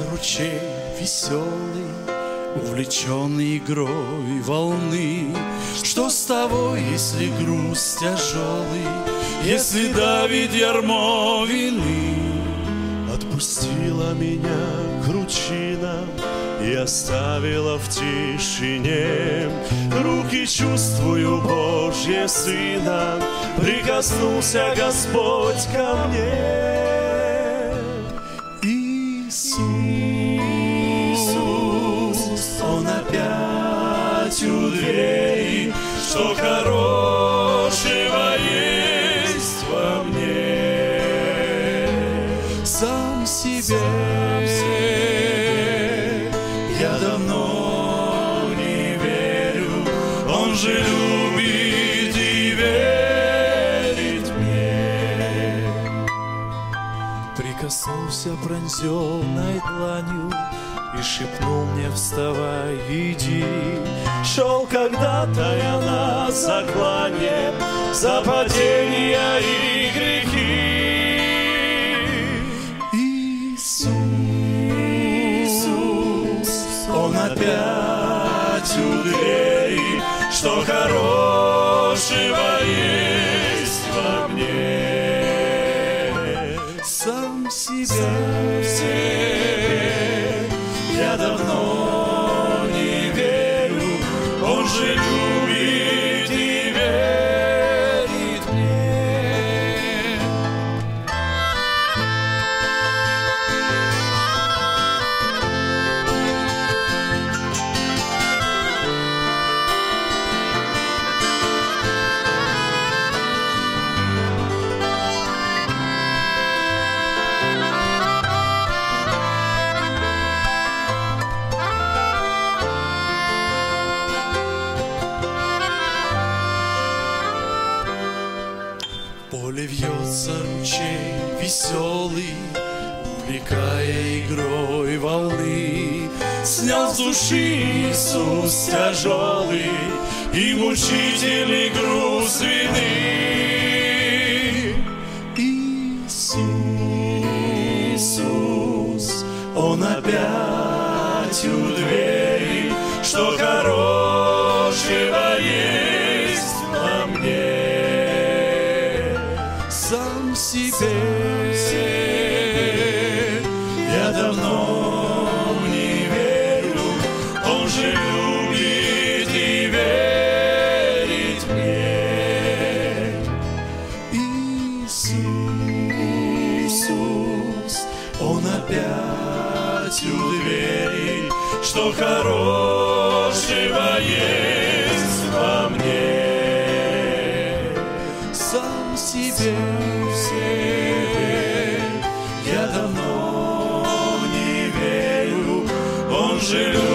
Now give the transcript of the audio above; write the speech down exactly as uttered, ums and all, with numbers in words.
ручей веселый, увлеченный игрой волны. Что с того, если груз тяжелый, если давит ярмо вины? Отпустила меня кручина и оставила в тишине. Руки чувствую Божье Сына, прикоснулся Господь ко мне. Иисус, Он опять у двери, что хорошего есть во мне. Сам себе, я давно не верю, Он же любит и верит мне. Прикоснулся пронзенной дланью и шепнул мне: вставай, иди. Шел когда-то я на заклане за падения и грехи. Иисус, Он опять у двери, что хорошего есть во мне. Сам себе я давно не верю, Он же любит и верит мне. В поле вьется ручей веселый, увлекая игрой волны. Снял с души Иисус тяжелый и мучительный груз вины. Иисус, Он опять у двери, что хорошего есть во мне. Сам себе я давно не верю, Он же любит и верит мне. Иисус, Он опять у двери, что хорошего есть во мне. Сам себе я давно не верю, Он же любит.